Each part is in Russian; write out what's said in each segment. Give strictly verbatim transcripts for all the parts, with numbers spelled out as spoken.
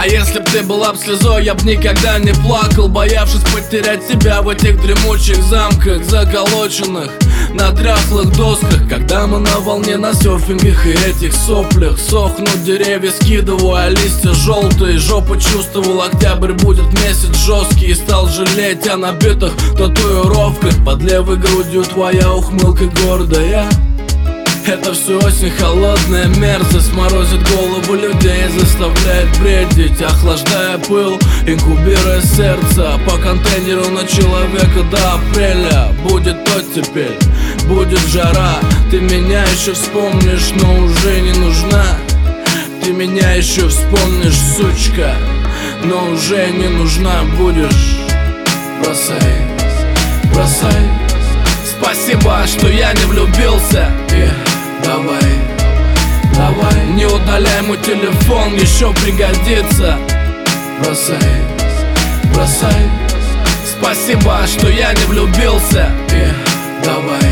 если б ты была б слезой, я б никогда не плакал, боявшись потерять тебя в этих дремучих замках, заколоченных на дряхлых досках. Когда мы на волне, на серфингах и этих соплях, сохнут деревья, скидывая листья желтые. Жопу чувствовал, октябрь будет месяц жесткий, и стал жалеть о набитых татуировках. Под левой грудью твоя ухмылка гордая. Это все осень, холодная мерзость морозит голову людей, заставляет бредить, охлаждая пыл, инкубируя сердце по контейнеру на человека до апреля. Будет оттепель, будет жара, ты меня еще вспомнишь, но уже не нужна. Ты меня еще вспомнишь, сучка, но уже не нужна будешь. Бросай, бросай. Спасибо, что я не влюбился. И давай, давай, не удаляй мой телефон, еще пригодится. Бросай, бросай. Спасибо, что я не влюбился. И давай,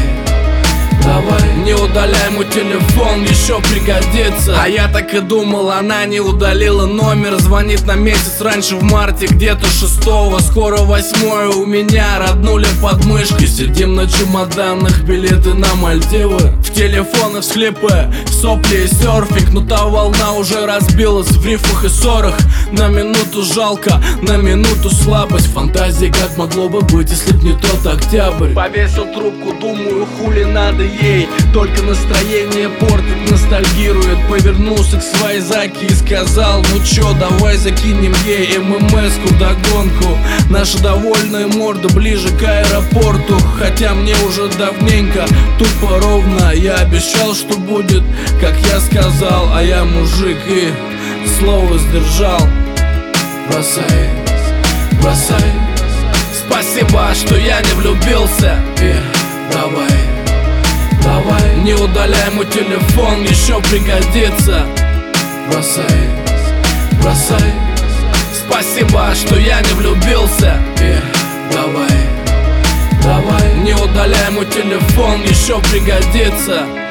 давай, не удаляй мой телефон, еще пригодится. А я так и думал, она не удалила номер. Звонит на месяц раньше, в марте, где-то шестого. Скоро восьмое, у меня роднули подмышки. Сидим на чемоданах, билеты на Мальдивы. В телефоны всхлипы, сопли и серфинг. Но та волна уже разбилась в рифах и ссорах. На минуту жалко, на минуту слабость. Фантазии как могло бы быть, если б не тот октябрь. Повесил трубку, думаю, хули надо ей. Только настроение портит, ностальгирует. Повернулся к своей Заке и сказал: ну чё, давай закинем ей ММС-ку вдогонку. Наша довольная морда ближе к аэропорту. Хотя мне уже давненько тупо ровно. Я обещал, что будет, как я сказал. А я мужик и слово сдержал. Бросай, бросай. Спасибо, что я не влюбился. И давай, давай, не удаляй мой телефон, еще пригодится. Бросай, бросай. Спасибо, что я не влюбился. И давай, давай, не удаляй мой телефон, еще пригодится.